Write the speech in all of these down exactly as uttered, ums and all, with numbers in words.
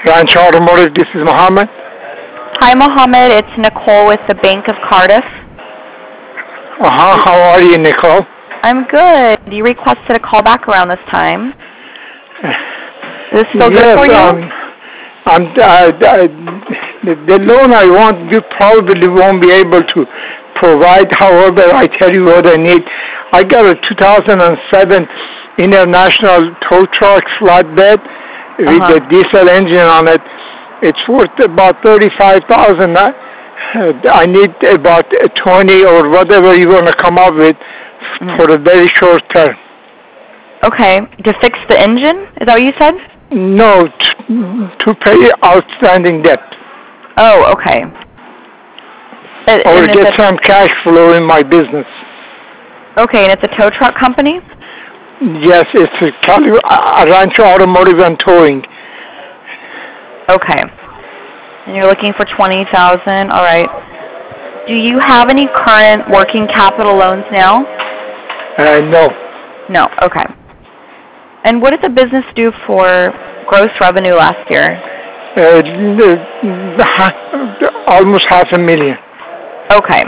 Ranch Automotive, this is Mohammed. Hi, Mohammed. It's Nicole with the Bank of Cardiff. Uh-huh. How are you, Nicole? I'm good. You requested a call back around this time. Is this still yes, good for you? Um, I'm, uh, the, the loan I want, you probably won't be able to provide. However, I tell you what I need. I got a two thousand seven International tow truck flatbed with Uh-huh. a diesel engine on it. It's worth about thirty-five thousand dollars. I need about twenty or whatever you want to come up with Mm. for a very short term. Okay. To fix the engine? Is that what you said? No, t- to pay outstanding debt. Oh, okay. Uh, Or and is get it- some cash flow in my business. Okay, and it's a tow truck company? Yes, it's a Cali- uh, Rancho Automotive and Towing. Okay. And you're looking for twenty thousand dollars. All right. Do you have any current working capital loans now? Uh, no. No. Okay. And what did the business do for gross revenue last year? Uh, the- the- almost half a million. Okay.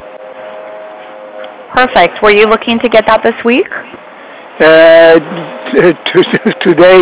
Perfect. Were you looking to get that this week? Uh, t- t- today.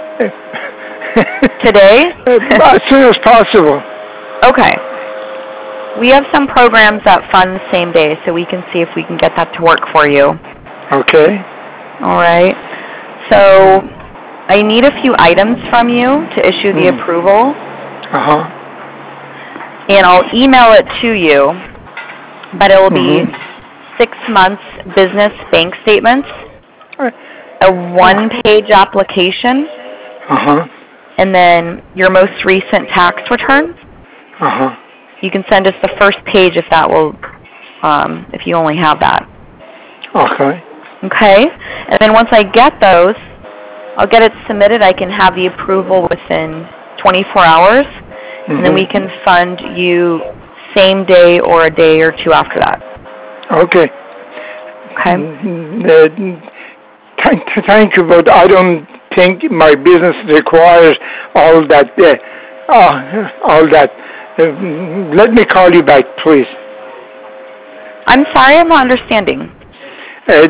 Today? As soon as possible. Okay. We have some programs that fund the same day, so we can see if we can get that to work for you. Okay. All right. So I need a few items from you to issue the Mm. approval, Uh-huh. and I'll email it to you, but it will be Mhm. six months business bank statements, a one-page application, Uh-huh. and then your most recent tax return. Uh-huh. You can send us the first page if that will, um, if you only have that. Okay. Okay? And then once I get those, I'll get it submitted. I can have the approval within twenty-four hours, and then Mhm. we can fund you same day or a day or two after that. Okay. Okay? Mm, uh, Thank, thank you, but I don't think my business requires all that. Uh, uh, all that. Uh, let me call you back, please. I'm sorry, I'm not understanding. Uh,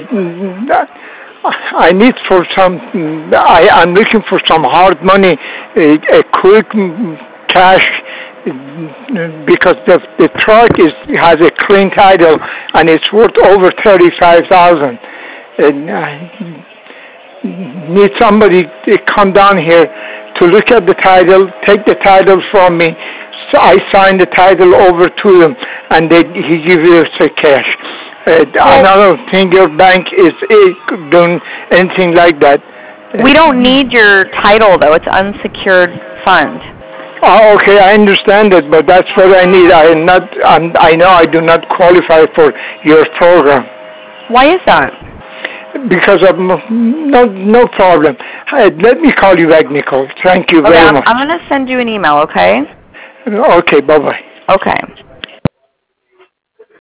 I need for some. I, I'm looking for some hard money, a, a quick cash, because the the truck is has a clean title and it's worth over thirty-five thousand. And I need somebody to come down here to look at the title, take the title from me. So I sign the title over to them, and they he gives us the cash. Uh, I don't think your bank is uh, doing anything like that. We don't need your title, though. It's unsecured fund. Oh, okay, I understand it, but that's what I need. I am not. I'm, I know I do not qualify for your program. Why is that? Because of no no problem. Hey, let me call you back, Nicole. Thank you Okay, very I'm, much. I'm going to send you an email, okay? Okay, bye bye. Okay.